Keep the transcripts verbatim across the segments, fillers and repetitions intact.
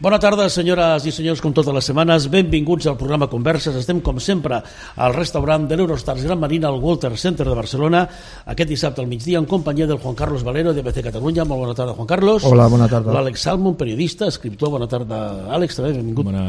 Bona tarda, senyores i senyors, com totes les setmanes. Benvinguts al programa Converses. Estem, com sempre, al restaurant de l'Eurostars Gran Marina, al Walter Center de Barcelona, aquest dissabte al migdia, en companyia del Juan Carlos Valero, de B C Catalunya. Molt bona tarda, Juan Carlos. Hola, bona tarda. L'Àlex Salmon, periodista, escriptor. Bona tarda, Àlex, també, benvingut. Bona...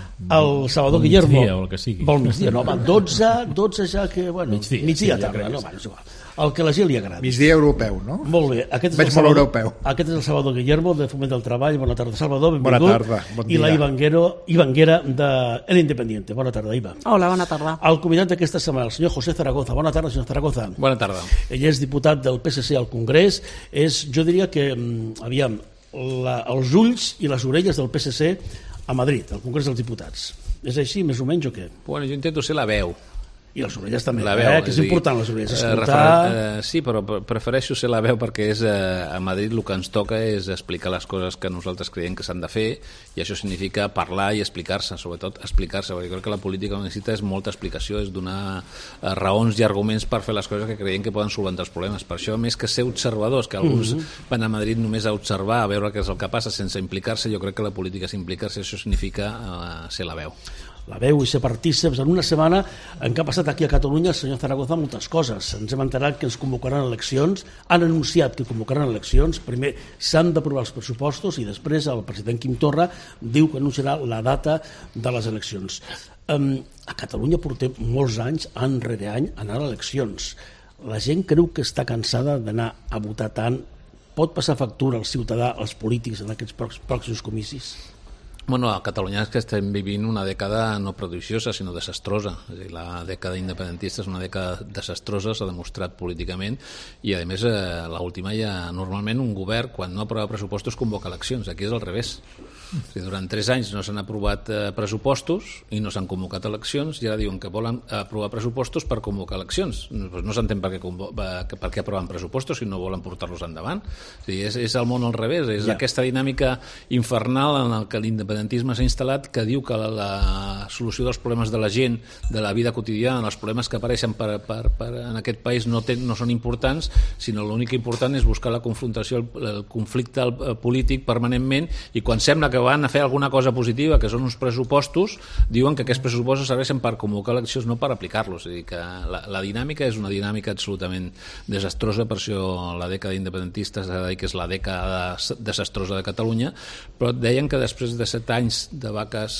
El Salvador bon Guillermo. Migdia, o el que sigui. Bon migdia, no, va, dotze, dotze ja que, bueno, migdia, migdia sí, tarda, no, va, és igual. El que a la gent li agrada. Migdia europeu, no? Molt bé. Aquest és Veig el molt Salvador, europeu. Aquest és el Salvador Guillermo, de Foment del Treball. Bona tarda, Salvador, benvingut. Bona tarda, bon dia. I la Ivanguero, Ivanguera de El Independiente. Bona tarda, Iva. Hola, bona tarda. El convidat d'aquesta setmana, el senyor José Zaragoza. Bona tarda, senyor Zaragoza. Bona tarda. Ell és diputat del P S C al Congrés. És, jo diria que, aviam, la, els ulls i les orelles del P S C a Madrid, al Congrés dels Diputats. És així, més o menys, o què? Bueno, jo intento ser la veu. I les orelles també, la veu, eh? Que és, és dir, important les orelles, escoltar... Eh, refer... eh, sí, però prefereixo ser la veu perquè és, eh, a Madrid el que ens toca és explicar les coses que nosaltres creiem que s'han de fer, i això significa parlar i explicar-se, sobretot explicar-se, perquè crec que la política necessita és molta explicació, és donar eh, raons i arguments per fer les coses que creiem que poden solventar els problemes. Per això, més que ser observadors, que alguns mm-hmm. van a Madrid només a observar, a veure què és el que passa sense implicar-se, jo crec que la política és implicar-se, això significa eh, ser la veu. La veu i ser partíceps. En una setmana en què ha passat aquí a Catalunya el senyor Zaragoza moltes coses. Ens hem enterat que ens convocaran eleccions, han anunciat que convocaran eleccions, primer s'han d'aprovar els pressupostos i després el president Quim Torra diu que anunciarà la data de les eleccions. Um, a Catalunya portem molts anys, any rere any, anar a eleccions. La gent creu que està cansada d'anar a votar tant. Pot passar factura al ciutadà, als polítics en aquests pròxims comicis? Bueno, a Catalunya és que estem vivint una dècada no prodigiosa, sinó desastrosa. És a dir, la dècada independentista és una dècada desastrosa, s'ha demostrat políticament, i a més eh, l'última ja normalment un govern, quan no aprova pressupostos, convoca eleccions. Aquí és al revés. És dir, durant tres anys no s'han aprovat eh, pressupostos i no s'han convocat eleccions, i ara diuen que volen aprovar pressupostos per convocar eleccions. Pues no s'entén per què, per què aproven pressupostos si no volen portar-los endavant. És dir, és, és el món al revés, és ja. Aquesta dinàmica infernal en el que l'independentisme s'ha instal·lat, que diu que la, la solució dels problemes de la gent, de la vida quotidiana, els problemes que apareixen per, per, per, en aquest país no, ten, no són importants, sinó l'únic important és buscar la confrontació, el, el conflicte el, el polític permanentment, i quan sembla que van a fer alguna cosa positiva, que són uns pressupostos, diuen que aquests pressupostos serveixen per convocar eleccions, no per aplicar-los. És a dir, que la, la dinàmica és una dinàmica absolutament desastrosa, per això la dècada independentista s'ha de dir que és la dècada desastrosa de Catalunya, però deien que després de set anys de vaques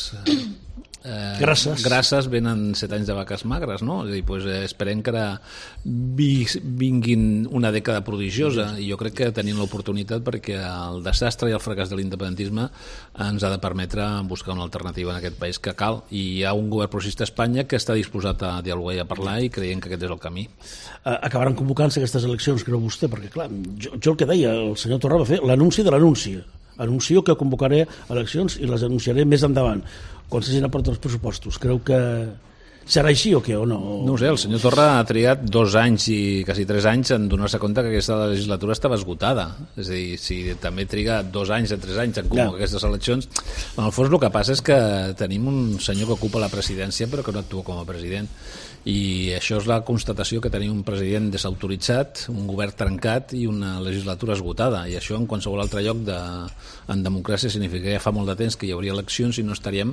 eh, grasses. grasses venen set anys de vaques magres, no? És a dir, doncs, eh, esperem que ara vi, vinguin una dècada prodigiosa, i jo crec que tenim l'oportunitat, perquè el desastre i el fracàs de l'independentisme ens ha de permetre buscar una alternativa en aquest país que cal, i hi ha un govern progressista a Espanya que està disposat a dialogar i a parlar, i creiem que aquest és el camí. Acabaran convocant-se aquestes eleccions, creu vostè? Perquè clar, jo, jo el que deia, el senyor Torra va fer l'anunci de l'anunci. Anuncio que convocaré eleccions i les anunciaré més endavant, quan s'hagin aprovat els pressupostos. Creu que serà així o què, o no? No ho sé, el senyor Torra ha triat dos anys i quasi tres anys en donar-se compte que aquesta legislatura estava esgotada. És a dir, si també triga dos anys o tres anys en convocar ja. aquestes eleccions, en el fons el que passa és que tenim un senyor que ocupa la presidència però que no actua com a president. I això és la constatació, que tenim un president desautoritzat, un govern trencat i una legislatura esgotada, i això en qualsevol altre lloc de, en democràcia significa que ja fa molt de temps que hi hauria eleccions i no estaríem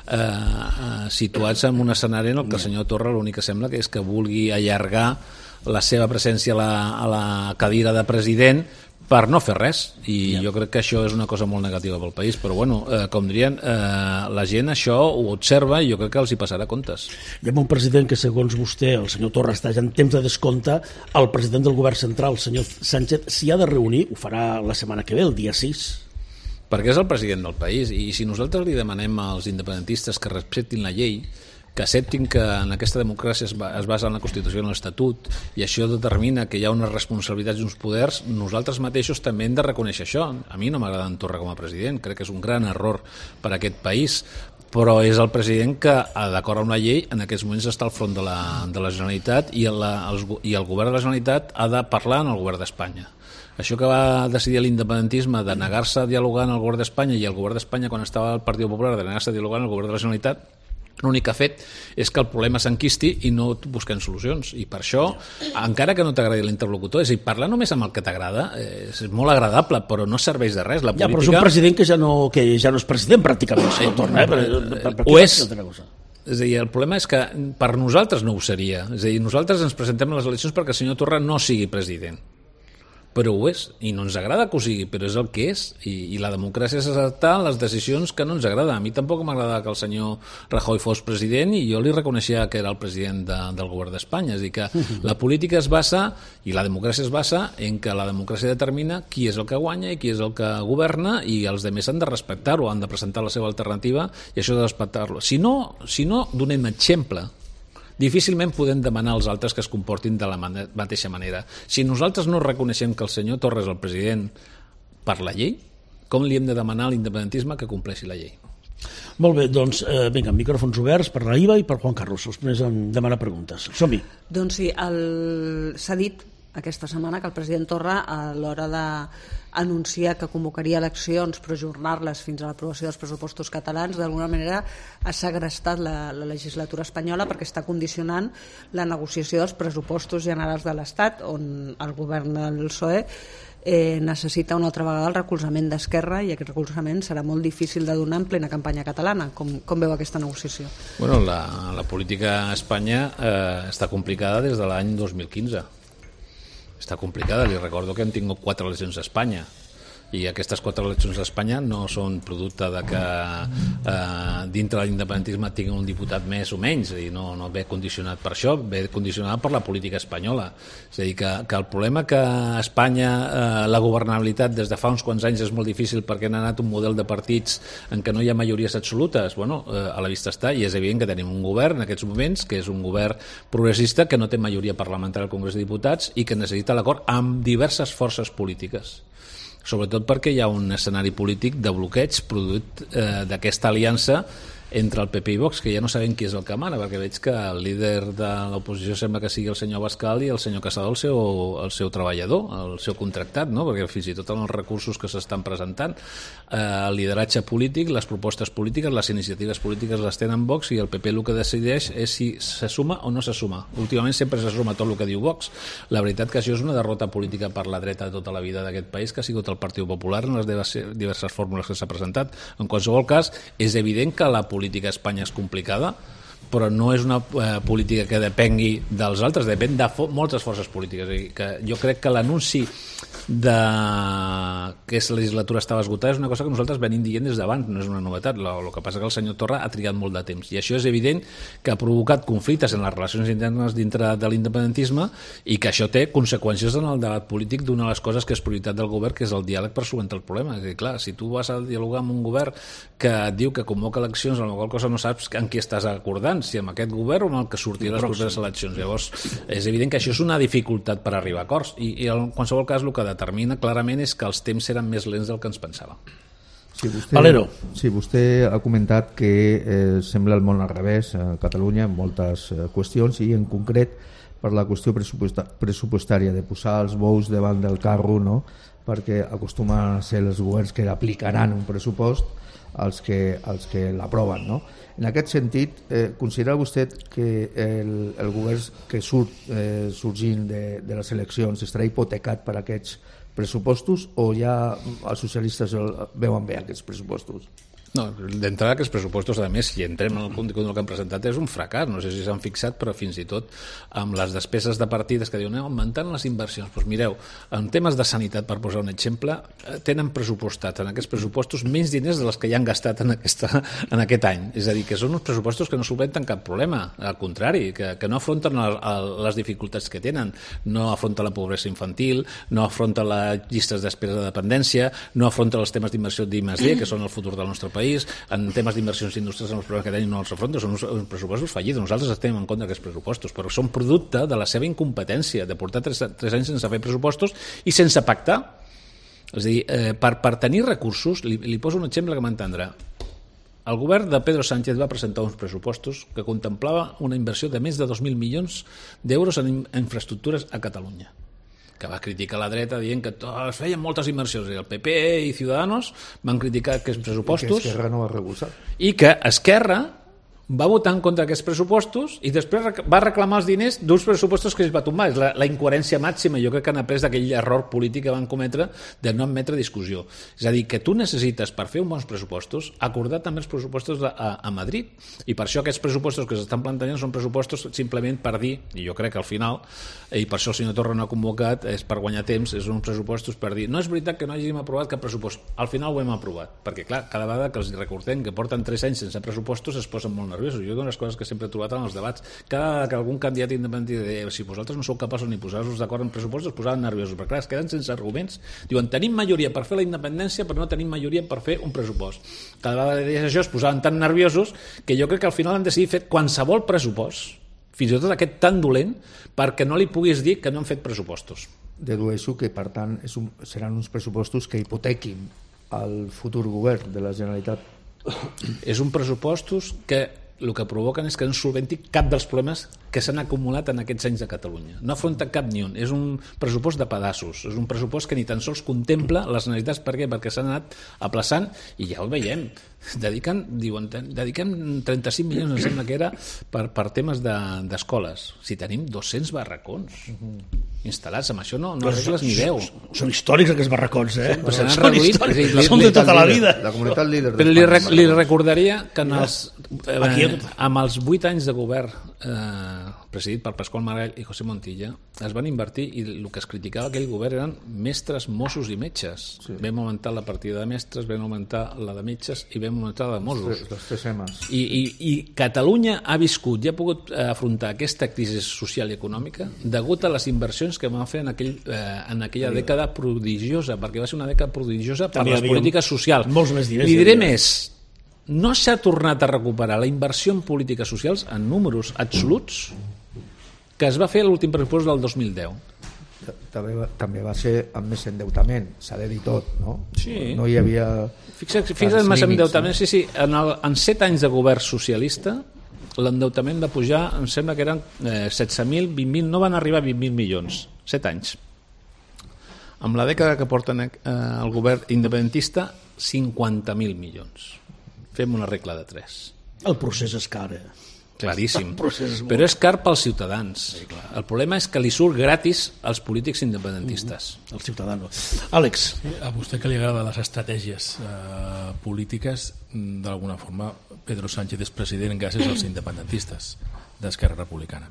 eh, situats en un escenari en el que el senyor Torra l'únic que sembla que és que vulgui allargar la seva presència a la, a la cadira de president per no fer res, i ja. jo crec que això és una cosa molt negativa pel país, però bueno, eh, com dirien, eh, la gent això ho observa i jo crec que els hi passarà comptes. Hi ha un president que, segons vostè, el senyor Torra, està ja en temps de descompte. El president del govern central, el senyor Sánchez, s'hi ha de reunir, ho farà la setmana que ve, el dia sis. Perquè és el president del país, i si nosaltres li demanem als independentistes que respectin la llei, que acceptin que en aquesta democràcia es basa en la Constitució i en l'Estatut, i això determina que hi ha unes responsabilitats i uns poders, nosaltres mateixos també hem de reconèixer això. A mi no m'agrada en Torra com a president, crec que és un gran error per a aquest país, però és el president que, d'acord amb la llei, en aquests moments està al front de la, de la Generalitat, i, la, els, i el govern de la Generalitat ha de parlar en el govern d'Espanya. Això que va decidir l'independentisme de negar-se a dialogar en el govern d'Espanya, i el govern d'Espanya, quan estava el Partit Popular, de negar-se a dialogar en el govern de la Generalitat, L'únic que ha fet és que el problema s'enquisti i no busquem solucions. I per això, encara que no t'agradi l'interlocutor, és a dir, parlar només amb el que t'agrada és molt agradable, però no serveix de res. La política... Ja, però és un president que ja no, que ja no és president, pràcticament, si no torna. Eh? Per, per, per, per ho és. És a dir, el problema és que per nosaltres no ho seria. És a dir, nosaltres ens presentem a les eleccions perquè el senyor Torra no sigui president. Però ho és, i no ens agrada que ho sigui, però és el que és, i, i la democràcia és acceptar les decisions que no ens agrada. A mi tampoc m'agrada que el senyor Rajoy fos president, i jo li reconeixia que era el president de, del govern d'Espanya. És a dir, que la política es basa, i la democràcia es basa, en que la democràcia determina qui és el que guanya i qui és el que governa, i els altres han de respectar-ho, han de presentar la seva alternativa, i això de respectar-lo. Si no, si no donem exemple, difícilment podem demanar als altres que es comportin de la mateixa manera. Si nosaltres no reconeixem que el senyor Torra és el president per la llei, com li hem de demanar a l'independentisme que compleixi la llei? Molt bé, doncs eh, vinga, micròfons oberts per la Iva i per Juan Carlos, els primers en demanar preguntes. Som-hi. Doncs sí, el... s'ha dit aquesta setmana que el president Torra, a l'hora d'anunciar que convocaria eleccions però ajornar-les fins a l'aprovació dels pressupostos catalans, d'alguna manera ha segrestat la, la legislatura espanyola perquè està condicionant la negociació dels pressupostos generals de l'Estat, on el govern del P S O E eh, necessita una altra vegada el recolzament d'Esquerra, i aquest recolzament serà molt difícil de donar en plena campanya catalana. Com, com veu aquesta negociació? Bueno, la, la política a Espanya eh, està complicada des de l'any dos mil quinze. Està complicada, li recordo que hem tingut quatre eleccions a Espanya, i aquestes quatre eleccions a Espanya no són producte de que eh, dintre de l'independentisme tingui un diputat més o menys, és a dir, no, no ve condicionat per això, ve condicionat per la política espanyola. És a dir, que, que el problema que a Espanya eh, la governabilitat des de fa uns quants anys és molt difícil perquè han anat un model de partits en què no hi ha majories absolutes, bueno, eh, a la vista està, i és evident que tenim un govern en aquests moments que és un govern progressista que no té majoria parlamentària al Congrés de Diputats i que necessita l'acord amb diverses forces polítiques, sobretot perquè hi ha un escenari polític de bloqueig produït eh, d'aquesta aliança entre el P P i Vox, que ja no sabem qui és el que mana, perquè veig que el líder de l'oposició sembla que sigui el senyor Abascal i el senyor Casado el seu, el seu treballador, el seu contractat, no? Perquè fins i tot en els recursos que s'estan presentant, eh, el lideratge polític, les propostes polítiques, les iniciatives polítiques les tenen Vox, i el P P el que decideix és si se suma o no se suma. Últimament sempre se suma tot el que diu Vox. La veritat que això és una derrota política per la dreta de tota la vida d'aquest país, que ha sigut el Partit Popular en les diverses fórmules que s'ha presentat. En qualsevol cas, és evident que la política a Espanya és complicada, però no és una eh, política que depengui dels altres, depèn de fo moltes forces polítiques. I que jo crec que l'anunci de que aquesta legislatura estava esgotada és una cosa que nosaltres venim dient des d'abans, no és una novetat. El que passa que el senyor Torra ha trigat molt de temps, i això és evident que ha provocat conflictes en les relacions internes dintre de l'independentisme, i que això té conseqüències en el debat polític d'una de les coses que és prioritat del govern, que és el diàleg per solucionar el problema. És a dir, clar, si tu vas a dialogar amb un govern que et diu que convoca eleccions, en la qual cosa no saps en qui estàs acordant, si amb aquest govern o amb el que sortirà les properes eleccions. Llavors, és evident que això és una dificultat per arribar a acords, i, i en qualsevol cas el que determina clarament és que els temps eren més lents del que ens pensàvem. Si vostè, Valero. Si vostè ha comentat que eh, sembla el món al revés a Catalunya en moltes eh, qüestions, i en concret per la qüestió pressuposta pressupostària de posar els bous davant del carro, no? Perquè acostumen a ser els governs que aplicaran un pressupost als que, als que l'aproven, no? En aquest sentit, eh, considera vostè que el, el govern que surt eh, sorgint de, de les eleccions estarà hipotecat per aquests pressupostos, o ja els socialistes veuen bé aquests pressupostos? No, d'entrada aquests pressupostos, a més, si entrem en el contingut del que han presentat, és un fracàs. No sé si s'han fixat, però fins i tot amb les despeses de partides que diuen eh, augmentant les inversions. Doncs mireu, en temes de sanitat, per posar un exemple, tenen pressupostat en aquests pressupostos menys diners de les que ja han gastat en, aquesta, en aquest any. És a dir, que són uns pressupostos que no solventen cap problema, al contrari, que, que no afronten el, el, les dificultats que tenen, no afronten la pobresa infantil, no afronten les llistes d'espera de dependència, no afronten els temes d'inversió d'I més D, que són el futur del nostre país, en temes d'inversions industrials, en els problemes que tenen no els afronten, són uns, uns pressupostos fallits. Nosaltres estem en contra d'aquests pressupostos, però són producte de la seva incompetència de portar tres, tres anys sense fer pressupostos i sense pactar. És a dir, eh, per, per tenir recursos, li, li poso un exemple que m'entendrà. El govern de Pedro Sánchez va presentar uns pressupostos que contemplava una inversió de més de dos mil milions d'euros en infraestructures a Catalunya, que va criticar la dreta dient que es feien moltes inversions, i el P P i Ciudadanos van criticar aquests pressupostos, i que Esquerra no va recolzar, i que Esquerra va votar en contra d'aquests pressupostos i després va reclamar els diners d'uns pressupostos que es va tombar. És la, la incoherència màxima. Jo crec que han après d'aquell error polític que van cometre de no admetre discussió. És a dir, que tu necessites, per fer uns bons pressupostos, acordar també els pressupostos a, a, a Madrid. I per això aquests pressupostos que s'estan plantejant són pressupostos simplement per dir, i jo crec que al final, i per això el senyor Torra no ha convocat, és per guanyar temps, és uns pressupostos per dir, no és veritat que no hàgim aprovat cap pressupost. Al final ho hem aprovat. Perquè, clar, cada vegada que els recordem que porten tres anys sense pressupostos es posen molt nerviosos. Jo una de les coses que sempre he trobat en els debats, cada vegada que algun candidat independentista deia si vosaltres no sou capaços ni posar-vos d'acord en pressupostos, es posaven nerviosos, perquè clar, es queden sense arguments. Diuen, tenim majoria per fer la independència, però no tenim majoria per fer un pressupost. Cada vegada que deies això es posaven tan nerviosos que jo crec que al final han decidit fer qualsevol pressupost, fins i tot aquest tan dolent, perquè no li puguis dir que no han fet pressupostos. Dedueixo que, per tant, és un, seran uns pressupostos que hipotequin el futur govern de la Generalitat. És un pressupostos que el que provoquen és que no solventi cap dels problemes que s'han acumulat en aquests anys de Catalunya. No afronta cap ni un. És un pressupost de pedaços. És un pressupost que ni tan sols contempla les necessitats. Per què? Perquè s'han anat aplaçant i ja el veiem. Dediquen, diuen, dediquem trenta-cinc milions, em sembla que era, per, per temes d'escoles. De, si tenim dos-cents barracons instal·lats, amb això no, no arregles ni deu. Són històrics aquests barracons, eh? Però s'han reduït. Són de tota la vida. La comunitat líder. Però li, rec, li recordaria que en els, eh, amb els vuit anys de govern eh, presidit per Pasqual Maragall i José Montilla es van invertir i el que es criticava aquell govern eren mestres, Mossos i metges. Sí. Vam augmentar la partida de mestres, vam augmentar la de metges i vam augmentar la de Mossos. Les tres emes. I, i, I Catalunya ha viscut i ha pogut afrontar aquesta crisi social i econòmica degut a les inversions que van fer en, aquell, eh, en aquella sí. dècada prodigiosa, perquè va ser una dècada prodigiosa per les polítiques socials. Molts més diners. Li diré més, no s'ha tornat a recuperar la inversió en polítiques socials en números absoluts que es va fer a l'últim pressupost del dos mil deu. També va, també va ser amb més endeutament, s'ha de dir tot, no? Sí. No hi havia... Fixa't, fixa't en més endeutament, no? sí, sí, en, el, en set anys de govern socialista l'endeutament va pujar, em sembla que eren eh, setze mil, vint mil, no van arribar a vint mil milions, set anys. Amb la dècada que porten eh, el govern independentista, cinquanta mil milions. Fem una regla de tres. El procés és car, eh? Claríssim, però és car pels ciutadans. Sí, el problema és que li surt gratis als polítics independentistes. Mm-hmm. Els ciutadans. Àlex. Sí, a vostè que li agrada les estratègies eh, polítiques, d'alguna forma Pedro Sánchez és president gràcies als independentistes d'Esquerra Republicana.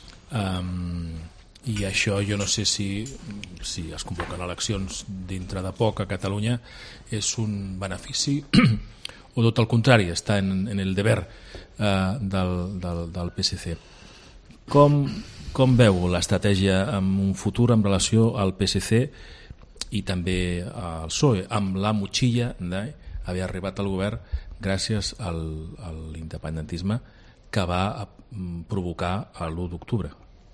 Um, i això jo no sé si, si es convoquen eleccions dintre de poc a Catalunya és un benefici o tot el contrari, està en, en el deber eh, del, del, del P S C. Com, com veu l'estratègia en un futur en relació al P S C i també al P S O E, amb la motxilla d'haver arribat al govern gràcies al, a l'independentisme que va provocar l'u d'octubre?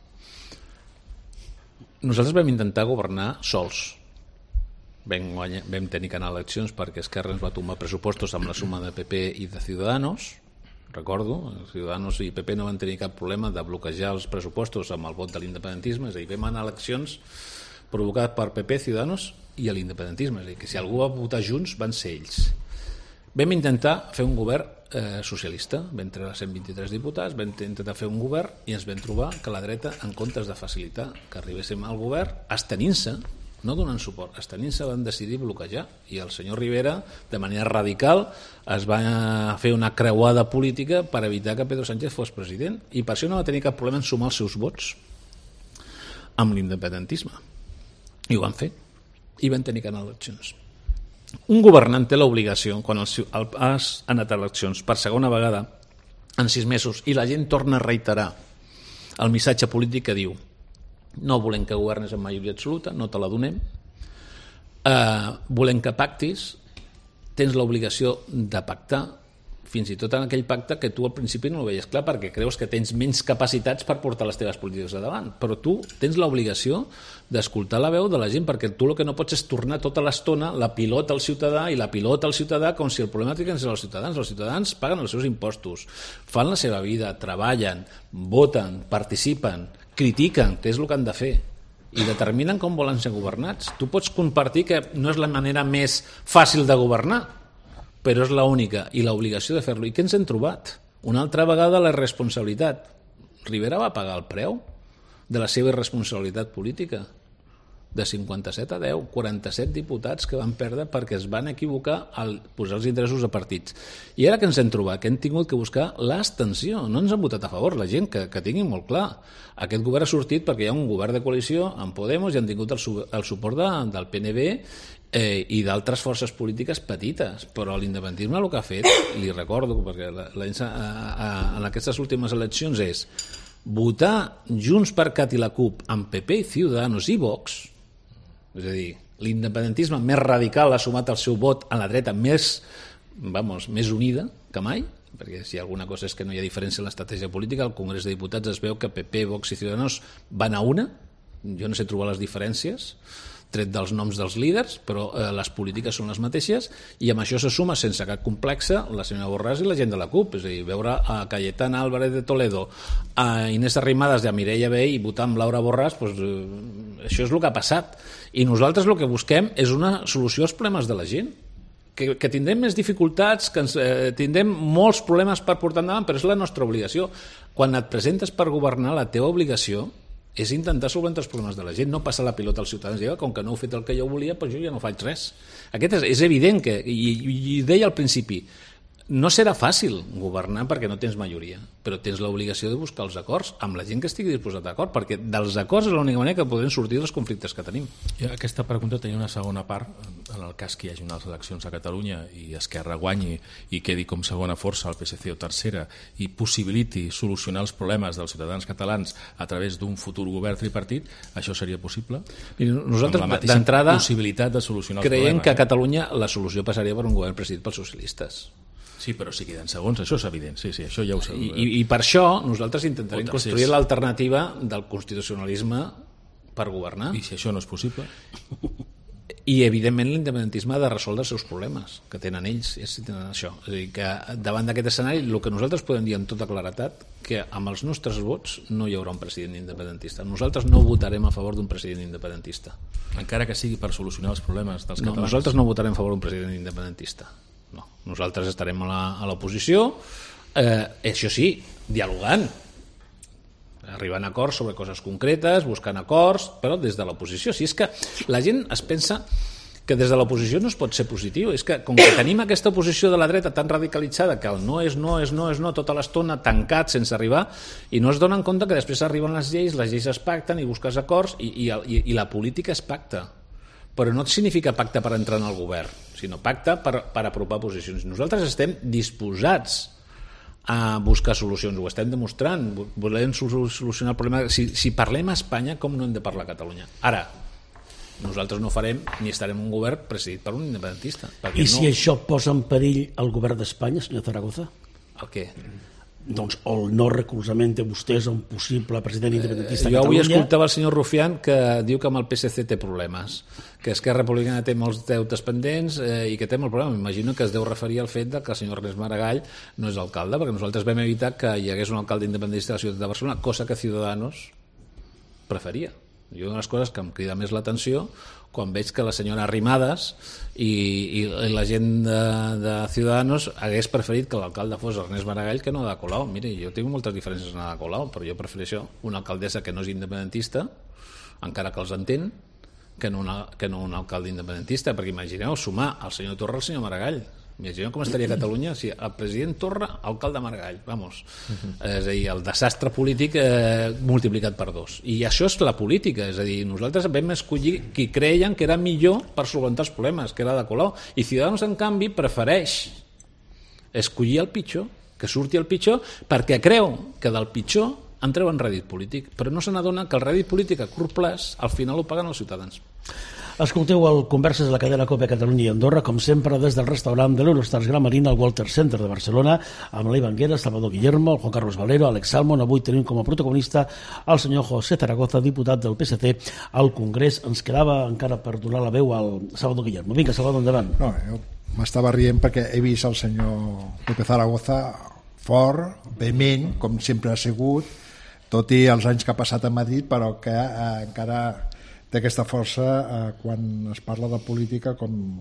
Nosaltres vam intentar governar sols. Vam, guanyar, vam tenir que anar a eleccions perquè Esquerra ens va tombar pressupostos amb la suma de P P i de Ciudadanos, recordo, Ciudadanos i P P no van tenir cap problema de bloquejar els pressupostos amb el vot de l'independentisme, és a dir, vam anar a eleccions provocades per P P, Ciudadanos i l'independentisme, és a dir, que si algú va votar junts van ser ells. Vam intentar fer un govern eh, socialista, vam treure cent vint-i-tres diputats, vam intentar fer un govern i ens vam trobar que la dreta, en comptes de facilitar que arribéssim al govern, estenint-se, no donant suport, estenint-se van decidir bloquejar i el senyor Rivera de manera radical es va fer una creuada política per evitar que Pedro Sánchez fos president i per això no va tenir cap problema en sumar els seus vots amb l'independentisme i ho van fer i van tenir que anar a eleccions. Un governant té l'obligació quan has anat a eleccions per segona vegada en sis mesos i la gent torna a reiterar el missatge polític que diu no volem que governes amb majoria absoluta, no te la donem, eh, volem que pactis, tens l'obligació de pactar, fins i tot en aquell pacte que tu al principi no ho veies clar perquè creus que tens menys capacitats per portar les teves polítiques endavant, però tu tens l'obligació d'escoltar la veu de la gent perquè tu el que no pots és tornar tota l'estona la pilota al ciutadà i la pilota al ciutadà com si el problema és els ciutadans. Els ciutadans paguen els seus impostos, fan la seva vida, treballen, voten, participen, critiquen, que és el que han de fer i determinen com volen ser governats. Tu pots compartir que no és la manera més fàcil de governar, però és l'única i l'obligació de fer-lo. I què ens hem trobat? Una altra vegada la responsabilitat. Rivera va pagar el preu de la seva irresponsabilitat política. De cinquanta-set a deu, quaranta-set diputats que van perdre perquè es van equivocar al posar els interessos a partits. I ara que ens hem trobat, que hem tingut que buscar l'abstenció, no ens han votat a favor la gent, que, que tinguin molt clar. Aquest govern ha sortit perquè hi ha un govern de coalició amb Podemos i han tingut el, su el suport de, del P N B eh, i d'altres forces polítiques petites, però l'independentisme el que ha fet, li recordo, perquè la, la, a, a, en aquestes últimes eleccions és votar Junts per Cat i la CUP amb P P i Ciudadanos i Vox. És a dir, l'independentisme més radical ha sumat el seu vot a la dreta més, vamos, més unida que mai, perquè si alguna cosa és que no hi ha diferència en l'estratègia política, al Congrés de Diputats es veu que P P, Vox i Ciudadanos van a una, jo no sé trobar les diferències, tret dels noms dels líders, però eh, les polítiques són les mateixes, i amb això se suma sense cap complexe la senyora Borràs i la gent de la CUP, és a dir, veure a Cayetana Álvarez de Toledo, a Inés Arrimadas i a Mireia Vehí i votar amb Laura Borràs, doncs, eh, això és el que ha passat. I nosaltres el que busquem és una solució als problemes de la gent, que, que tindrem més dificultats, que ens, eh, tindrem molts problemes per portar endavant, però és la nostra obligació. Quan et presentes per governar, la teva obligació és intentar solventar els problemes de la gent, no passar la pilota als ciutadans i dir, com que no heu fet el que jo volia, doncs jo ja no faig res. Aquest és, és evident que, i, i deia al principi, no serà fàcil governar perquè no tens majoria, però tens l'obligació de buscar els acords amb la gent que estigui disposat d'acord, perquè dels acords és l'única manera que podem sortir dels conflictes que tenim. I aquesta pregunta tenia una segona part, en el cas que hi hagi unes eleccions a Catalunya i Esquerra guanyi i quedi com segona força el P S C o tercera i possibiliti solucionar els problemes dels ciutadans catalans a través d'un futur govern tripartit, això seria possible? Miri, nosaltres d'entrada possibilitat de solucionar els creiem problemes, que a Catalunya la solució passaria per un govern presidit pels socialistes. Sí, però si queden segons, això és evident. Sí, sí, això ja ho sé. I, i, i per això nosaltres intentarem construir l'alternativa del constitucionalisme per governar. I si això no és possible? I, evidentment, l'independentisme ha de resoldre els seus problemes, que tenen ells, és tenen això. És a dir, que davant d'aquest escenari, el que nosaltres podem dir amb tota claretat, que amb els nostres vots no hi haurà un president independentista. Nosaltres no votarem a favor d'un president independentista. Encara que sigui per solucionar els problemes dels catalans? No, nosaltres no votarem a favor d'un president independentista. No, nosaltres estarem a l'oposició, eh, això sí, dialogant, arribant a acords sobre coses concretes, buscant acords, però des de l'oposició. Si és que la gent es pensa que des de l'oposició no es pot ser positiu, és que com que tenim aquesta oposició de la dreta tan radicalitzada que el no és no, és no, és no, tota l'estona tancat sense arribar, i no es donen compte que després arriben les lleis, les lleis es pacten i busques acords i, i, i, i la política es pacta. Però no significa pacte per entrar en el govern, sinó pacte per, per apropar posicions. Nosaltres estem disposats a buscar solucions, ho estem demostrant, volem solucionar el problema. Si, si parlem a Espanya, com no hem de parlar a Catalunya? Ara, nosaltres no farem ni estarem en un govern presidit per un independentista. I no... si això posa en perill el govern d'Espanya, senyor Zaragoza? El què? Doncs el no recolzament de vostès a un possible president independentista eh, a Catalunya. Jo avui escoltava el senyor Rufián que diu que amb el P S C té problemes, que Esquerra Republicana té molts deutes pendents eh, i que té molt problema. M'imagino que es deu referir al fet de que el senyor Ernest Maragall no és alcalde, perquè nosaltres vam evitar que hi hagués un alcalde independentista a la ciutat de Barcelona, cosa que Ciudadanos preferia. Jo una de les coses que em crida més l'atenció quan veig que la senyora Arrimadas i, i la gent de, de Ciudadanos hagués preferit que l'alcalde fos Ernest Maragall que no Ada Colau. Mira, jo tinc moltes diferències amb Ada Colau, però jo prefereixo una alcaldessa que no és independentista, encara que els entén, que no, una, que no un alcalde independentista, perquè imagineu sumar el senyor Torra al senyor Maragall. Imagineu com estaria Catalunya si el president Torra, alcalde Maragall, vamos. Uh-huh. És a dir, el desastre polític eh, multiplicat per dos. I això és la política, és a dir, nosaltres vam escollir qui creien que era millor per solventar els problemes, que era Ada Colau, i Ciudadanos, en canvi, prefereix escollir el pitjor, que surti el pitjor, perquè creu que del pitjor en treuen rèdit polític, però no se n'adona que el rèdit polític a curt plaç al final ho paguen els ciutadans. Escolteu el Converses de la cadena COPE Catalunya i Andorra, com sempre des del restaurant de l'Eurostars Gran Marina al Walter Center de Barcelona, amb l'Ei Banguera, Salvador Guillermo, el Juan Carlos Valero, Alex Salmon. Avui tenim com a protagonista el senyor José Zaragoza, diputat del P S C al Congrés. Ens quedava encara per donar la veu al Salvador Guillermo. Vinga, Salvador, endavant. No, jo m'estava rient perquè he vist el senyor Pepe Zaragoza fort, vehement, com sempre ha sigut, tot i els anys que ha passat a Madrid, però que eh, encara té aquesta força eh, quan es parla de política com,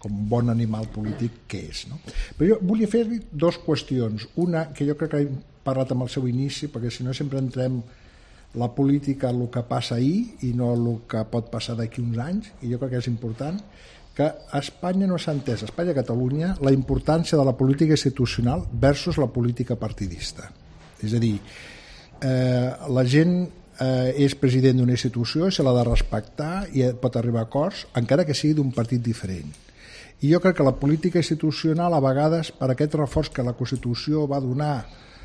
com un bon animal polític que és. No? Però jo volia fer-li dues qüestions. Una, que jo crec que he parlat amb el seu inici, perquè si no sempre entrem la política el que passa ahir i no el que pot passar d'aquí uns anys, i jo crec que és important, que a Espanya no s'ha entès, a Espanya i a Catalunya, la importància de la política institucional versus la política partidista. És a dir, eh, la gent eh, és president d'una institució i se l'ha de respectar i pot arribar a acords, encara que sigui d'un partit diferent. I jo crec que la política institucional, a vegades, per aquest reforç que la Constitució va donar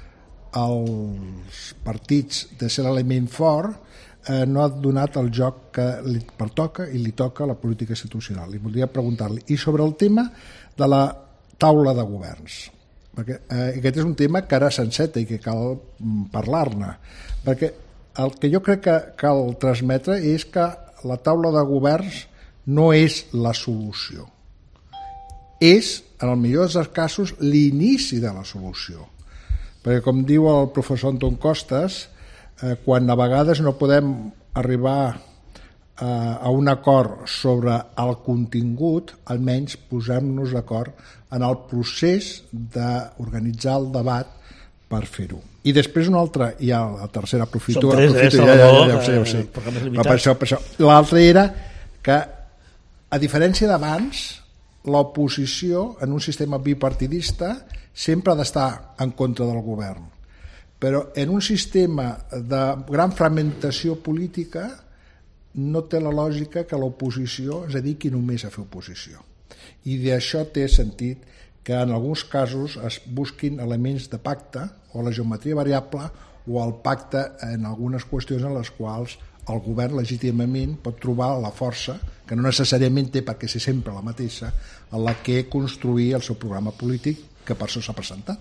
als partits de ser l'element fort, eh, no ha donat el joc que li pertoca i li toca a la política institucional. Li voldria preguntar-li. I sobre el tema de la taula de governs, perquè eh, aquest és un tema que ara s'enceta i que cal parlar-ne, perquè el que jo crec que cal transmetre és que la taula de governs no és la solució. És, en el millor dels casos, l'inici de la solució. Perquè, com diu el professor Anton Costas, eh, quan a vegades no podem arribar eh, a un acord sobre el contingut, almenys posem-nos d'acord en el procés d'organitzar el debat per fer-ho. I després una altra, i ja la tercera aprofito, Són tres, aprofito eh, ja, ja, ja, ja, eh, ho sé, ja ho sé. perquè més Per això, per això. L'altra era que, a diferència d'abans, l'oposició en un sistema bipartidista sempre ha d'estar en contra del govern, però en un sistema de gran fragmentació política no té la lògica que l'oposició es dediqui només a fer oposició, i d'això té sentit que en alguns casos es busquin elements de pacte o la geometria variable o el pacte en algunes qüestions en les quals el govern legítimament pot trobar la força, que no necessàriament té perquè ser sempre la mateixa, en la que construir el seu programa polític, que per això s'ha presentat.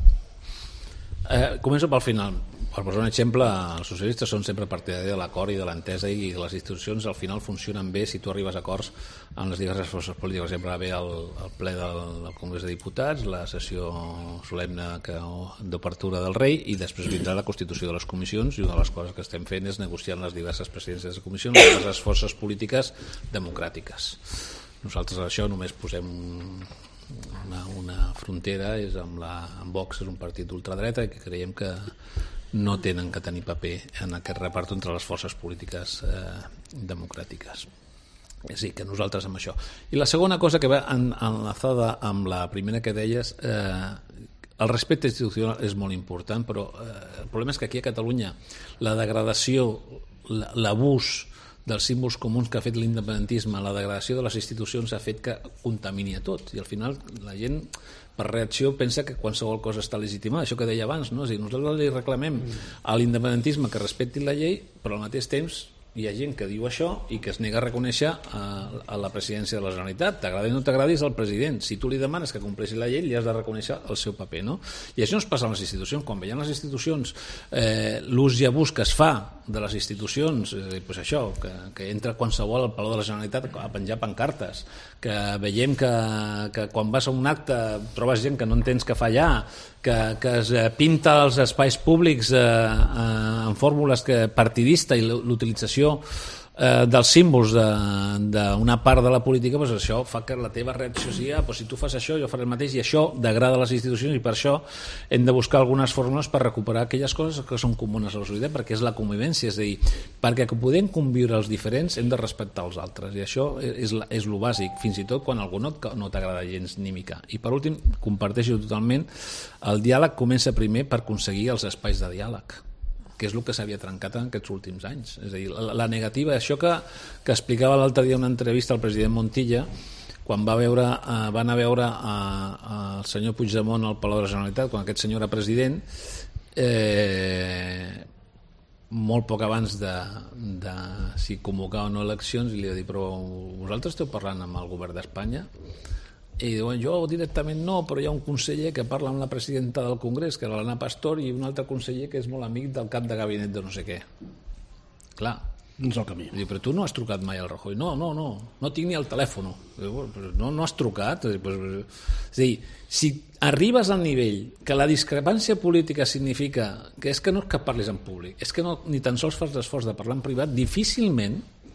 Eh, començo pel final. Per posar un exemple, els socialistes són sempre partidaris de l'acord i de l'entesa, i les institucions al final funcionen bé si tu arribes a acords amb les diverses forces polítiques. Sempre ve el, el ple del, del Congrés de Diputats, la sessió solemne que, d'obertura del rei, i després vindrà la constitució de les comissions, i una de les coses que estem fent és negociar les diverses presidències de comissions, les diverses forces polítiques democràtiques. Nosaltres això només posem una, una frontera, és amb, la, amb Vox, és un partit d'ultradreta, i que creiem que no tenen que tenir paper en aquest repart entre les forces polítiques eh, democràtiques. Sí, que nosaltres amb això. I la segona cosa que va en, enlazada amb la primera que deies, eh, el respecte institucional és molt important, però eh, el problema és que aquí a Catalunya la degradació, l'abús dels símbols comuns que ha fet l'independentisme, la degradació de les institucions ha fet que contamini a tot, i al final la gent per reacció pensa que qualsevol cosa està legitimada, això que deia abans, no? És a dir, nosaltres li reclamem a l'independentisme que respecti la llei, però al mateix temps hi ha gent que diu això i que es nega a reconèixer a, a la presidència de la Generalitat. T'agradi o no t'agradi, és el president. Si tu li demanes que compleixi la llei, li has de reconèixer el seu paper, no? I això ens passa a les institucions. Quan veiem les institucions, eh, l'ús i abús que es fa de les institucions, eh, pues això, que, que entra qualsevol al Palau de la Generalitat a penjar pancartes, que veiem que, que quan vas a un acte trobes gent que no entens que fa allà, que, que es pinta els espais públics eh, eh, en fórmules que partidista, i l'utilització eh, dels símbols d'una part de la política, doncs això fa que la teva reacció sigui, ah, doncs si tu fas això jo faré el mateix, i això degrada les institucions, i per això hem de buscar algunes fórmules per recuperar aquelles coses que són comunes a la societat, perquè és la convivència, és a dir, perquè podem conviure els diferents hem de respectar els altres, i això és, és lo bàsic, fins i tot quan algú no, no t'agrada gens ni mica. I per últim, comparteixo totalment, el diàleg comença primer per aconseguir els espais de diàleg, que és el que s'havia trencat en aquests últims anys. És a dir, la, la negativa, això que, que explicava l'altre dia una entrevista al president Montilla, quan va veure, eh, va anar a veure a, a el senyor Puigdemont al Palau de la Generalitat, quan aquest senyor era president, eh, molt poc abans de, de si convocar o no eleccions, i li va dir, però vosaltres esteu parlant amb el govern d'Espanya? I diuen, jo directament no, però hi ha un conseller que parla amb la presidenta del Congrés, que era l'Anna Pastor, i un altre conseller que és molt amic del cap de gabinet de no sé què. Clar. No és el camí. Diu, però tu no has trucat mai al Rajoy? No, no, no, no tinc ni el telèfon. Diu, no, no has trucat? És a dir, si arribes al nivell que la discrepància política significa que és que no és que parlis en públic, és que no, ni tan sols fas l'esforç de parlar en privat, difícilment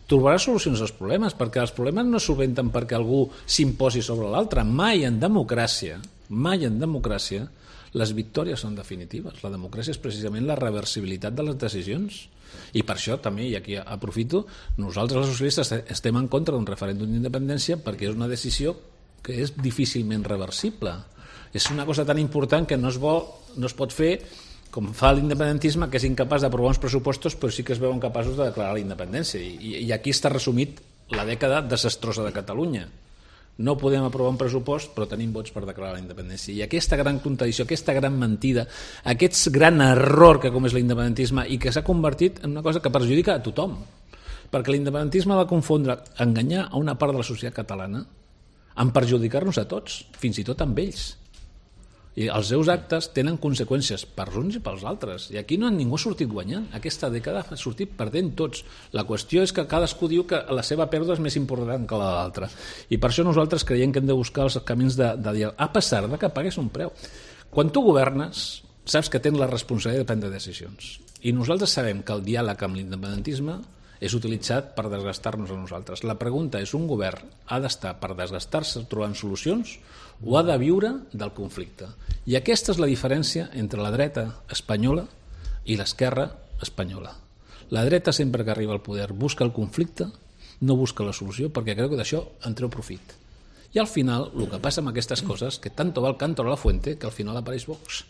trobarà solucions als problemes, perquè els problemes no es solventen perquè algú s'imposi sobre l'altre. Mai en democràcia, mai en democràcia, les victòries són definitives. La democràcia és precisament la reversibilitat de les decisions. I per això també, i aquí aprofito, nosaltres els socialistes estem en contra d'un referèndum d'independència perquè és una decisió que és difícilment reversible. És una cosa tan important que no es vol, no es pot fer com fa l'independentisme, que és incapaç d'aprovar uns pressupostos però sí que es veuen capaços de declarar la independència. I, i aquí està resumit la dècada desastrosa de Catalunya. No podem aprovar un pressupost però tenim vots per declarar la independència. I aquesta gran contradicció, aquesta gran mentida, aquest gran error que com és l'independentisme i que s'ha convertit en una cosa que perjudica a tothom. Perquè l'independentisme ha de confondre enganyar a una part de la societat catalana en perjudicar-nos a tots, fins i tot amb ells. I els seus actes tenen conseqüències per uns i pels altres, i aquí no ningú ha sortit guanyant. Aquesta dècada ha sortit perdent tots. La qüestió és que cadascú diu que la seva pèrdua és més important que la de l'altra, i per això nosaltres creiem que hem de buscar els camins de, de diàleg, a pesar de que pagués un preu. Quan tu governes saps que tens la responsabilitat de prendre decisions, i nosaltres sabem que el diàleg amb l'independentisme és utilitzat per desgastar-nos a nosaltres. La pregunta és, un govern ha d'estar per desgastar-se trobant solucions o ha de viure del conflicte? I aquesta és la diferència entre la dreta espanyola i l'esquerra espanyola. La dreta, sempre que arriba al poder, busca el conflicte, no busca la solució, perquè creu que d'això en treu profit. I al final, el que passa amb aquestes coses, que tanto va el canto a la fuente, que al final apareix Vox.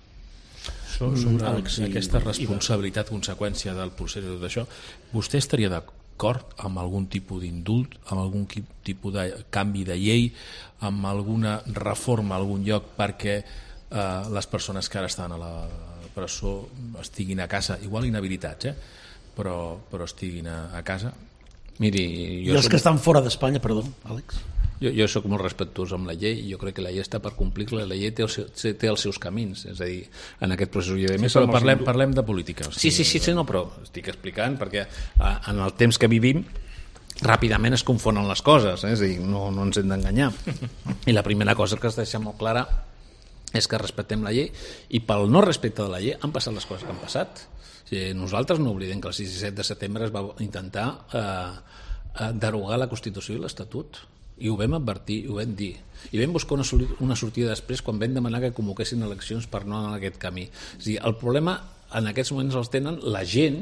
Sobre Àlex, aquesta responsabilitat, conseqüència del procés de tot això, vostè estaria d'acord amb algun tipus d'indult, amb algun tipus de canvi de llei, amb alguna reforma a algun lloc perquè eh, les persones que ara estan a la presó estiguin a casa, igual inhabilitats, eh? però, però estiguin a, a casa? Miri, jo I els som... que estan fora d'Espanya, perdó, Àlex? Jo, jo soc molt respectuós amb la llei, i jo crec que la llei està per complir-la, la llei té, el seu, té els seus camins, és a dir, en aquest procés... I a més, sí, però parlem, els... parlem de política. Sí, sí, sí, sí, no, però estic explicant, perquè en el temps que vivim ràpidament es confonen les coses, eh? És a dir, no, no ens hem d'enganyar. I la primera cosa que es deixa molt clara és que respectem la llei, i pel no respecte de la llei han passat les coses que han passat. O sigui, nosaltres no oblidem que el sis i set de setembre es va intentar eh, derogar la Constitució i l'Estatut, i ho vam advertir, i ho vam dir, i vam buscar una, una sortida després quan vam demanar que convoquessin eleccions per no anar en aquest camí. És a dir, el problema en aquests moments els tenen la gent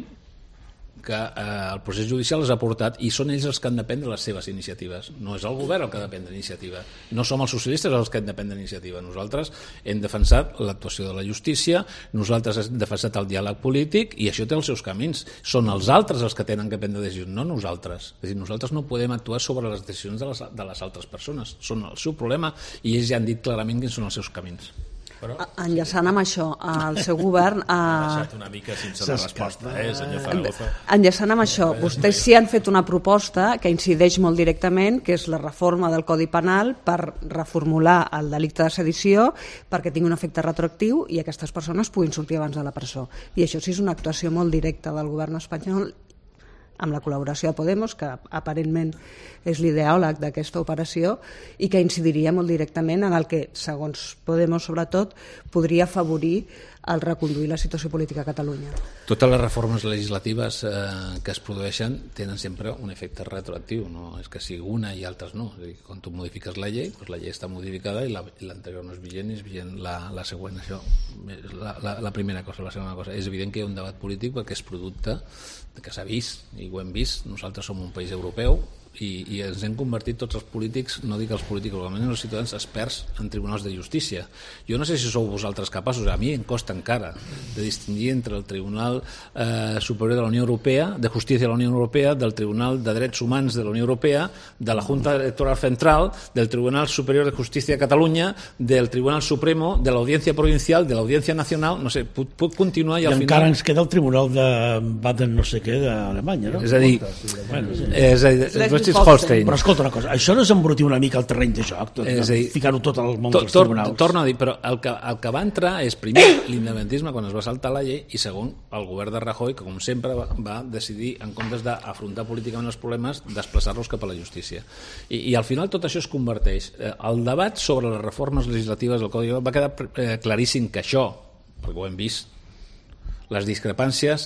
que eh, el procés judicial els ha portat, i són ells els que han de prendre les seves iniciatives. No és el govern el que ha de prendre iniciativa, no som els socialistes els que han de prendre iniciativa. Nosaltres hem defensat l'actuació de la justícia, nosaltres hem defensat el diàleg polític, i això té els seus camins. Són els altres els que tenen que prendre decisions, no nosaltres. És a dir, nosaltres no podem actuar sobre les decisions de les, de les altres persones. Són el seu problema, i ells ja han dit clarament quins són els seus camins. Però... Enllaçant amb això, el seu govern... Ha deixat una mica sense la resposta, eh, senyor Zaragoza? Enllaçant amb això, vostès sí han fet una proposta que incideix molt directament, que és la reforma del Codi Penal per reformular el delicte de sedició perquè tingui un efecte retroactiu i aquestes persones puguin sortir abans de la presó. I això sí és una actuació molt directa del govern espanyol, amb la col·laboració de Podemos, que aparentment és l'ideòleg d'aquesta operació, i que incidiria molt directament en el que, segons Podemos sobretot, podria afavorir el reconduir la situació política a Catalunya. Totes les reformes legislatives eh, que es produeixen tenen sempre un efecte retroactiu, no és que sigui una i altres no. És a dir, quan tu modifiques la llei, doncs la llei està modificada i l'anterior no és vigent, i és vigent la, la següent. Això és la, la, la primera cosa. La segona cosa, és evident que hi ha un debat polític perquè és producte que s'ha vist, i ho hem vist. Nosaltres som un país europeu, i, i ens hem convertit tots els polítics, no dic els polítics, almenys els ciutadans, experts en tribunals de justícia. Jo no sé si sou vosaltres capaços, a mi em costa encara, de distingir entre el Tribunal eh, Superior de la Unió Europea, de Justícia de la Unió Europea, del Tribunal de Drets Humans de la Unió Europea, de la Junta Electoral Central, del Tribunal Superior de Justícia de Catalunya, del Tribunal Supremo, de l'Audiència Provincial, de l'Audiència Nacional, no sé, puc, puc continuar i, I al encara final... ens queda el Tribunal de Baden no sé què d'Alemanya, no? És a dir, bueno, sí. és a dir Holstein. Però escolta una cosa, això no és embrutir una mica el terreny de joc, ficar-ho tot al món to, dels tribunals. Torno a dir, però el que, el que va entrar és primer l'independentisme quan es va saltar la llei, i segon el govern de Rajoy, que com sempre va, va decidir, en comptes d'afrontar políticament els problemes, desplaçar-los cap a la justícia. I, i al final tot això es converteix. El debat sobre les reformes legislatives del Codi va quedar eh, claríssim que això, perquè ho hem vist, les discrepàncies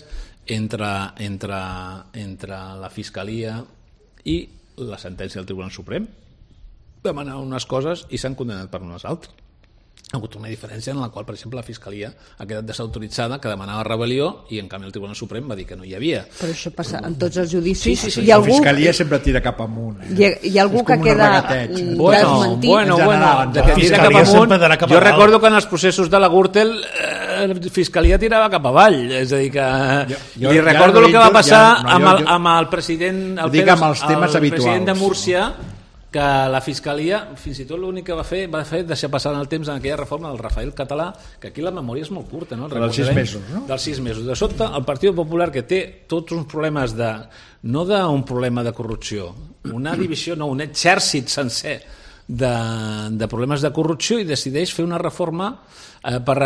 entre, entre, entre la Fiscalia i la sentència del Tribunal Suprem. Demanaven unes coses i s'han condemnat per unes altres. Ha hagut una diferència en la qual, per exemple, la Fiscalia ha quedat desautoritzada, que demanava rebel·lió, i en canvi el Tribunal Suprem va dir que no hi havia. Però això passa en tots els judicis. Sí, sí, sí. Hi ha algú... La Fiscalia sempre tira cap amunt. Eh? Hi ha, hi ha algú que queda bueno, desmentit. bueno, bueno, de que tira cap amunt. Jo recordo que en els processos de la Gürtel eh, la Fiscalia tirava cap avall. És a dir, que jo, jo, li recordo ja el que va passar ja, no, amb, el, jo, amb el president el, Pedro, amb els temes el habituals. president de Múrcia, que la Fiscalia, fins i tot l'únic que va fer va fer deixar passar en el temps en aquella reforma del Rafael Català, que aquí la memòria és molt curta, no? Dels sis mesos, no? Dels sis mesos. De sobte, el Partit Popular, que té tots uns problemes de... no d'un problema de corrupció, una divisió, no, un exèrcit sencer de, de problemes de corrupció, i decideix fer una reforma eh, per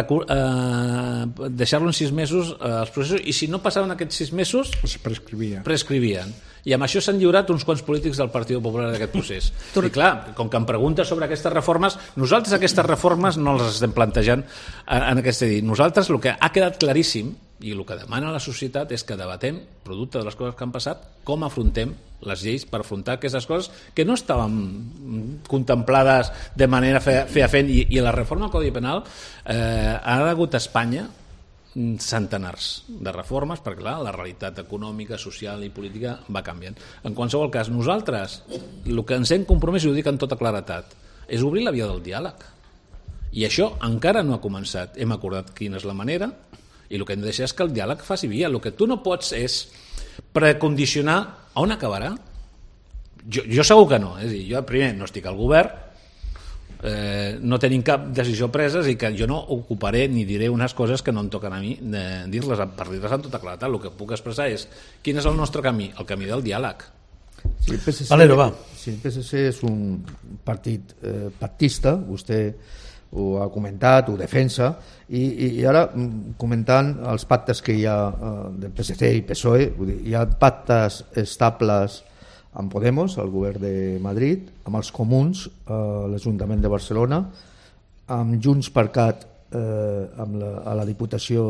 eh, deixar-lo en sis mesos eh, els processos, i si no passaven aquests sis mesos es prescrivia. prescrivien. I amb això s'han lliurat uns quants polítics del Partit Popular d'aquest procés. I clar, com que em pregunta sobre aquestes reformes, nosaltres aquestes reformes no les estem plantejant en aquesta llei. Nosaltres el que ha quedat claríssim, i el que demana la societat, és que debatem, producte de les coses que han passat, com afrontem les lleis per afrontar aquestes coses que no estaven contemplades de manera fefaent. I, i la reforma del Codi Penal eh, ha hagut a Espanya centenars de reformes, perquè clar, la realitat econòmica, social i política va canviant. En qualsevol cas, nosaltres el que ens hem compromès, i ho dic amb tota claretat, és obrir la via del diàleg. I això encara no ha començat. Hem acordat quina és la manera, i el que hem de deixar és que el diàleg faci via. El que tu no pots és precondicionar on acabarà. Jo, jo segur que no. És a dir, jo primer no estic al govern, Eh, no tenim cap decisió presa, i que jo no ocuparé ni diré unes coses que no em toquen a mi eh, dir-les, per dir-les amb tota claretat. El que puc expressar és quin és el nostre camí, el camí del diàleg. Si el P S C, Valero, va. Si el P S C és un partit eh, pactista, vostè ho ha comentat, ho defensa, i, i, i ara comentant els pactes que hi ha eh, del P S C i P S O E, vull dir, hi ha pactes estables amb Podemos, el govern de Madrid, amb els Comuns, eh, l'Ajuntament de Barcelona, amb Junts per Cat eh, amb la, a la Diputació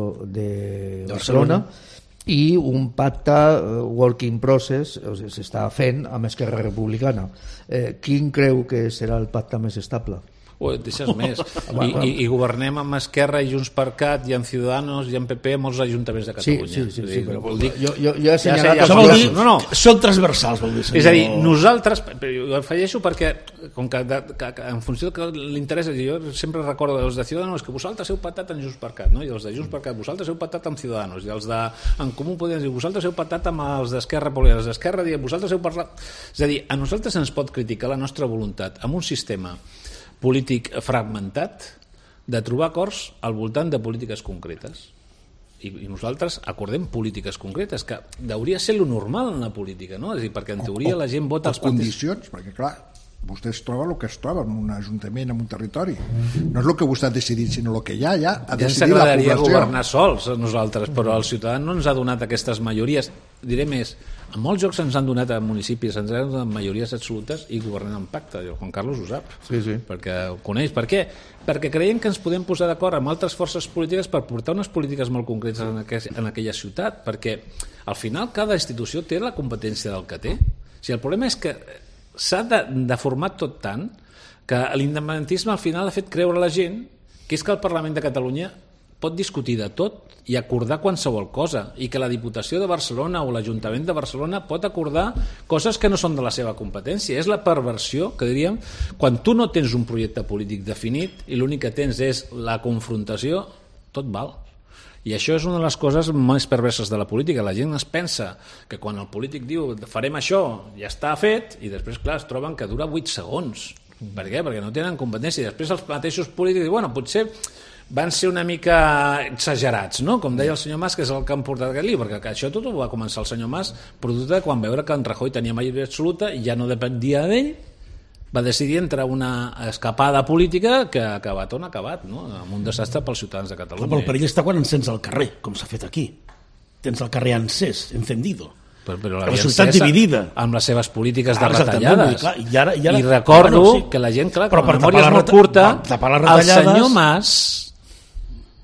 de Barcelona, Barcelona, i un pacte uh, working process o sigui, s'està fent amb Esquerra Republicana. Eh, quin creu que serà el pacte més estable? O et deixes més. I, i, I governem amb Esquerra i Junts per Cat i amb Ciudadanos i amb P P molts ajuntaments de Catalunya. Sí, sí, sí, sí, dir, però dic, jo, jo, jo he assenyalat... Ja, ja, això vol dir, no, no. són transversals, vol dir, senyor. És a dir, nosaltres, jo afegeixo perquè, com que, de, que, que en funció del que li interessa, jo sempre recordo els de Ciudadanos que vosaltres heu pactat amb Junts per Cat, no? I els de Junts per Cat, vosaltres heu pactat amb Ciudadanos, i els de En Comú Podem dir, vosaltres heu pactat amb els d'Esquerra Republicana, els d'Esquerra diuen, vosaltres heu parlat... És a dir, a nosaltres ens pot criticar la nostra voluntat amb un sistema polític fragmentat de trobar acords al voltant de polítiques concretes. I, i nosaltres acordem polítiques concretes, que hauria de ser lo normal en la política, no? És a dir, perquè en teoria o, la gent vota els condicions, perquè clar, vostè es troba el que es troba en un ajuntament, en un territori. No és el que vostè ha decidit, sinó el que hi ha, ja ha decidit la població. Ja ens agradaria governar sols a nosaltres, però el ciutadà no ens ha donat aquestes majories. Diré més, en molts jocs ens han donat a municipis, ens han donat majories absolutes i governem en pacte. El Juan Carlos ho sap, sí, sí. perquè ho coneix. Per què? Perquè creiem que ens podem posar d'acord amb altres forces polítiques per portar unes polítiques molt concretes en, aqu en aquella ciutat, perquè al final cada institució té la competència del que té. O sigui, el problema és que s'ha de, de formar tot tant que l'independentisme al final ha fet creure a la gent que és que el Parlament de Catalunya pot discutir de tot i acordar qualsevol cosa, i que la Diputació de Barcelona o l'Ajuntament de Barcelona pot acordar coses que no són de la seva competència. És la perversió, que diríem, quan tu no tens un projecte polític definit i l'únic que tens és la confrontació, tot val. I això és una de les coses més perverses de la política. La gent es pensa que quan el polític diu farem això, ja està fet, i després, clar, es troben que dura vuit segons. Per què? Perquè no tenen competència. I després els mateixos polítics diuen, bueno, potser van ser una mica exagerats, no? Com deia el senyor Mas, que és el que han portat aquest lío, perquè això tot ho va començar el senyor Mas producte de quan veure que en Rajoy tenia majoria absoluta i ja no dependia d'ell, va decidir entrar una escapada política que ha acabat on ha acabat, no? Amb un desastre pels ciutadans de Catalunya. Però el perill està quan encens al carrer, com s'ha fet aquí. Tens el carrer encès, encendido. Però, però la societat dividida amb les seves polítiques de ara, retallades. Clar, i, ara, i, ara, I recordo bueno, sí. que la gent, clar, però que la memòria és molt curta, el senyor Mas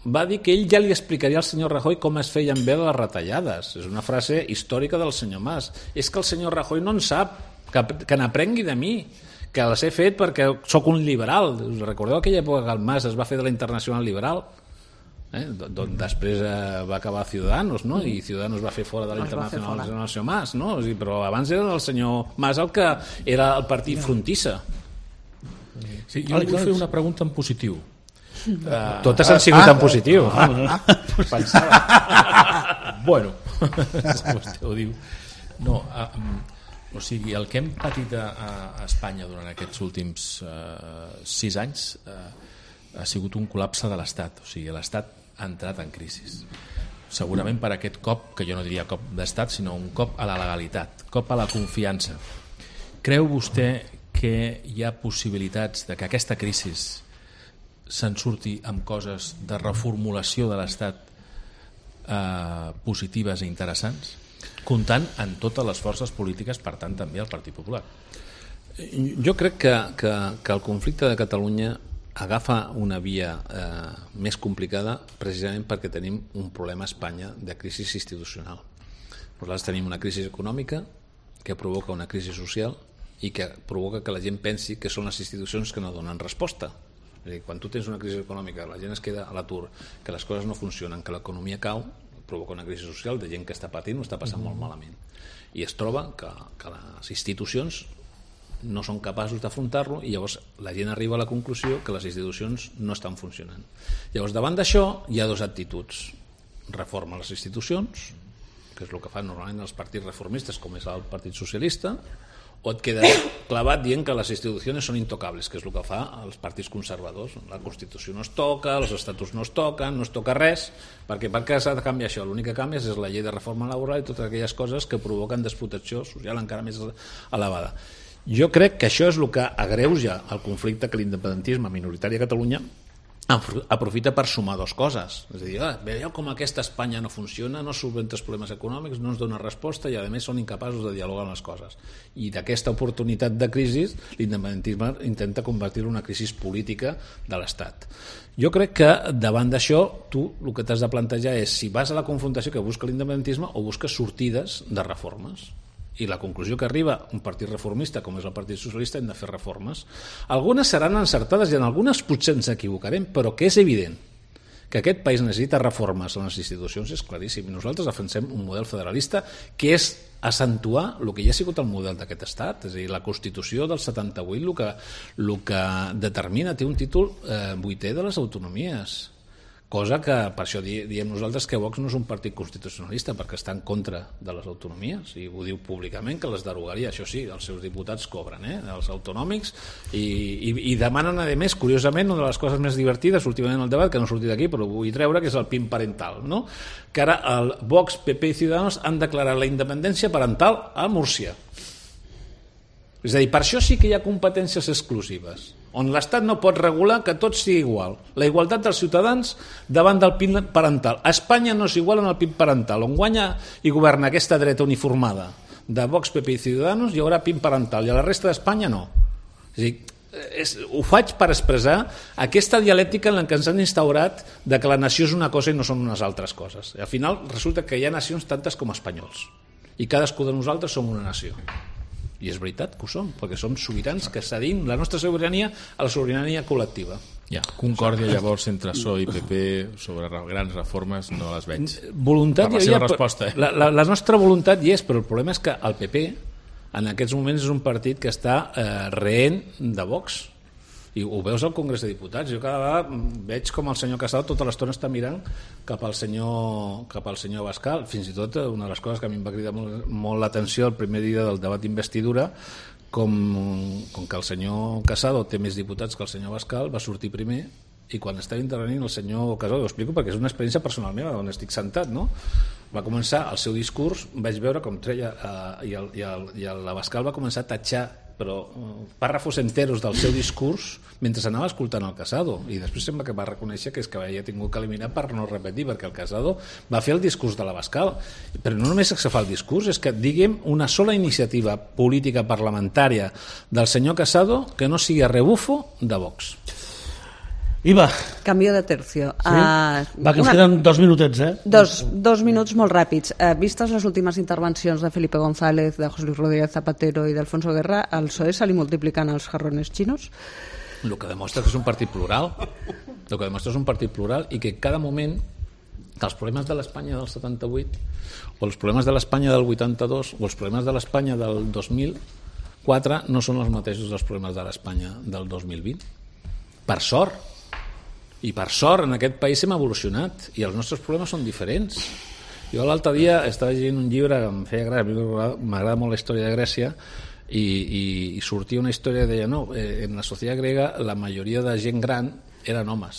va dir que ell ja li explicaria al senyor Rajoy com es feien bé les retallades. És una frase històrica del senyor Mas. És que el senyor Rajoy no en sap, que, que n'aprengui de mi, que les he fet perquè sóc un liberal. Us recordeu aquella època que el Mas es va fer de la Internacional Liberal? Eh? D'on després eh, va acabar Ciudadanos, no? I Ciudadanos va fer fora de la Internacional el senyor Mas, no? O sigui, però abans era el senyor Mas el que era el partit frontissa. Sí, jo vull fer una pregunta en positiu. Uh, Totes han sigut ah, en positiu. Ah, ah, pensava. Bueno, vostè ho diu. No, uh, um, o sigui, el que hem patit a, a Espanya durant aquests últims uh, sis anys uh, ha sigut un col·lapse de l'Estat. O sigui, l'Estat ha entrat en crisi. Segurament per aquest cop, que jo no diria cop d'Estat, sinó un cop a la legalitat, cop a la confiança. Creu vostè que hi ha possibilitats de que aquesta crisi se'n surti amb coses de reformulació de l'Estat eh, positives i interessants, comptant en totes les forces polítiques, per tant també el Partit Popular? Jo crec que, que, que el conflicte de Catalunya agafa una via eh, més complicada precisament perquè tenim un problema a Espanya de crisi institucional. Nosaltres tenim una crisi econòmica que provoca una crisi social i que provoca que la gent pensi que són les institucions que no donen resposta. És a dir, quan tu tens una crisi econòmica, la gent es queda a l'atur, que les coses no funcionen, que l'economia cau, provoca una crisi social de gent que està patint o està passant molt malament. I es troba que, que les institucions no són capaços d'afrontar-lo i llavors la gent arriba a la conclusió que les institucions no estan funcionant. Llavors, davant d'això hi ha dues actituds. Reforma les institucions, que és el que fan normalment els partits reformistes, com és el Partit Socialista, o et quedes clavat dient que les institucions són intocables, que és el que fa els partits conservadors. La Constitució no es toca, els estatuts no es toquen, no es toca res, perquè per què s'ha de canviar això? L'únic que canvia és la llei de reforma laboral i totes aquelles coses que provoquen desprotecció social encara més elevada. Jo crec que això és el que agreuja el conflicte que l'independentisme minoritari a Catalunya aprofita per sumar dues coses. És a dir, ah, veieu com aquesta Espanya no funciona, no solventa els problemes econòmics, no ens dona resposta i a més són incapaços de dialogar amb les coses. I d'aquesta oportunitat de crisi l'independentisme intenta convertir-ho en una crisi política de l'Estat. Jo crec que davant d'això tu el que t'has de plantejar és si vas a la confrontació que busca l'independentisme o busques sortides de reformes. I la conclusió que arriba un partit reformista com és el Partit Socialista, hem de fer reformes. Algunes seran encertades i en algunes potser ens equivocarem, però que és evident que aquest país necessita reformes en les institucions és claríssim. Nosaltres defensem un model federalista que és accentuar el que ja ha sigut el model d'aquest estat, és a dir, la Constitució del setanta-vuit el que, el que determina, té un títol eh, vuitè de les autonomies, cosa que per això diem nosaltres que Vox no és un partit constitucionalista perquè està en contra de les autonomies i ho diu públicament que les derogaria. Això sí, els seus diputats cobren, eh, els autonòmics i, i, i demanen a més, curiosament, una de les coses més divertides últimament en el debat, que no ha sortit aquí però ho vull treure, que és el P I M parental, no? Que ara el Vox, P P i Ciudadanos han declarat la independència parental a Múrcia. És a dir, per això sí que hi ha competències exclusives on l'Estat no pot regular que tot sigui igual. La igualtat dels ciutadans davant del P I M parental. A Espanya no és igual en el P I M parental. On guanya i governa aquesta dreta uniformada de Vox, P P i Ciudadanos hi haurà P I M parental i a la resta d'Espanya no. És a dir, és, ho faig per expressar aquesta dialèctica en la que ens han instaurat de que la nació és una cosa i no són unes altres coses. I al final resulta que hi ha nacions tantes com espanyols i cadascú de nosaltres som una nació. I és veritat que ho som, perquè som sobirans que cedim la nostra sobirania a la sobirania col·lectiva. Ja, concòrdia llavors entre P S O E i P P sobre grans reformes no les veig. Voluntat per la seva resposta, eh? la, la, la nostra voluntat hi és, però el problema és que el P P en aquests moments és un partit que està eh, rehent de Vox i ho veus al Congrés de Diputats. Jo cada vegada veig com el senyor Casado tota l'estona està mirant cap al senyor cap al senyor Abascal. Fins i tot una de les coses que a mi em va cridar molt, molt l'atenció el primer dia del debat d'investidura, com, com que el senyor Casado té més diputats que el senyor Abascal, va sortir primer i quan estava intervenint el senyor Casado, ho explico perquè és una experiència personal meva on estic sentat, no? Va començar el seu discurs, vaig veure com treia eh, i, el, i, el, i l'Abascal va començar a tatxar però pàrrafos enteros del seu discurs mentre anava escoltant el Casado i després sembla que va reconèixer que és que havia tingut que eliminar per no repetir perquè el Casado va fer el discurs de l'Abascal, però no només que se fa el discurs, és que diguem una sola iniciativa política parlamentària del senyor Casado que no sigui a rebufo de Vox. I va. Canvio de tercio. Sí? Uh, Va, que ens una... queden dos minutets, eh? Dos, dos minuts molt ràpids. Uh, vistes les últimes intervencions de Felipe González, de José Luis Rodríguez Zapatero i d'Alfonso Guerra, al P S O E se li multipliquen els jarrones xinos? El que demostra que és un partit plural. El que demostra és un partit plural i que en cada moment que els problemes de l'Espanya del setanta-vuit o els problemes de l'Espanya del vuitanta-dos o els problemes de l'Espanya del dos mil quatre no són els mateixos dels problemes de l'Espanya del dos mil vint. Per sort. I per sort en aquest país hem evolucionat i els nostres problemes són diferents. Jo l'altre dia estava llegint un llibre que em feia gràcia, m'agrada molt la història de Grècia, i, i, i sortia una història que deia no, eh, en la societat grega la majoria de gent gran eren homes.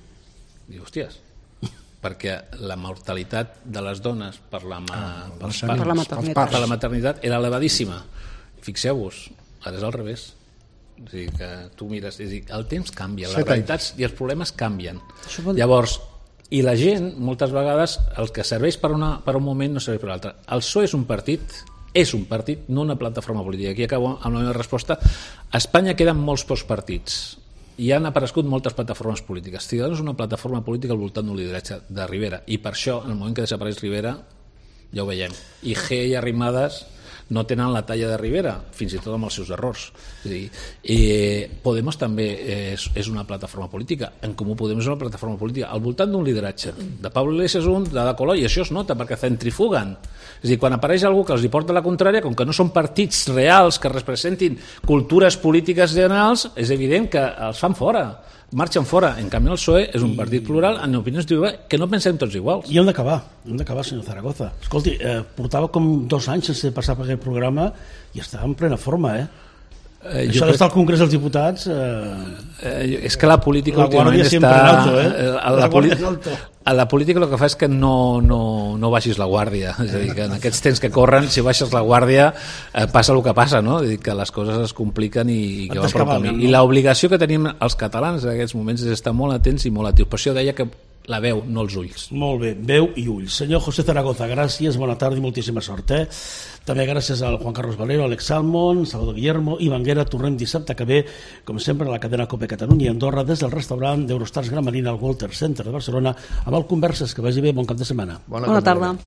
I diu, hòsties, perquè la mortalitat de les dones per la, ma, ah, per, per, per, la maternitat. per la maternitat era elevadíssima. Fixeu-vos, ara és al revés. O sigui, que tu mires, és dir, el temps canvia, les realitats i els problemes canvien. Vol... Llavors, i la gent, moltes vegades, el que serveix per, una, per un moment no serveix per l'altre. El P S O E és un partit, és un partit, no una plataforma política. Aquí acabo amb la meva resposta. A Espanya queden molts pocs partits i han aparegut moltes plataformes polítiques. Ciudadanos és una plataforma política al voltant d'un lideratge de Rivera, i per això, en el moment que desapareix Rivera, ja ho veiem. I G i Arrimadas no tenen la talla de Rivera, fins i tot amb els seus errors. És a dir, eh, Podemos també és, és una plataforma política, en Comú Podem és una plataforma política, al voltant d'un lideratge. De Pablo Iglesias un, de Ada Colau, i això es nota, perquè centrifuguen. És a dir, quan apareix algú que els hi porta la contrària, com que no són partits reals que representin cultures polítiques generals, és evident que els fan fora, marxen fora. En canvi el P S O E és un partit plural en opinions que no pensem tots iguals. I hem d'acabar, hem d'acabar, senyor Zaragoza. Escolti, eh, portava com dos anys sense passar per aquest programa i estava en plena forma, eh? Eh, Això d'estar al Congrés dels Diputats... Eh, eh, és que la política la últimament està... Alto, eh? a, la la a la política el que fa és que no, no, no baixis la guàrdia. És a dir, que en aquests temps que corren, si baixes la guàrdia, eh, passa el que passa, no? És a dir, que les coses es compliquen i, i que va per camí. I l'obligació que tenim els catalans en aquests moments és estar molt atents i molt actius. Per això deia que la veu, no els ulls. Molt bé, veu i ulls. Senyor José Zaragoza, gràcies, bona tarda i moltíssima sort. Eh? També gràcies al Juan Carlos Valero, Alex Salmon, Salvador Guillermo i Vanguera. Tornem dissabte que ve, com sempre, a la cadena COPE Catalunya i Andorra, des del restaurant d'Eurostars Gran Marina al Walter Center de Barcelona, amb el Converses. Que vagi bé, bon cap de setmana. Bona, bona tarda.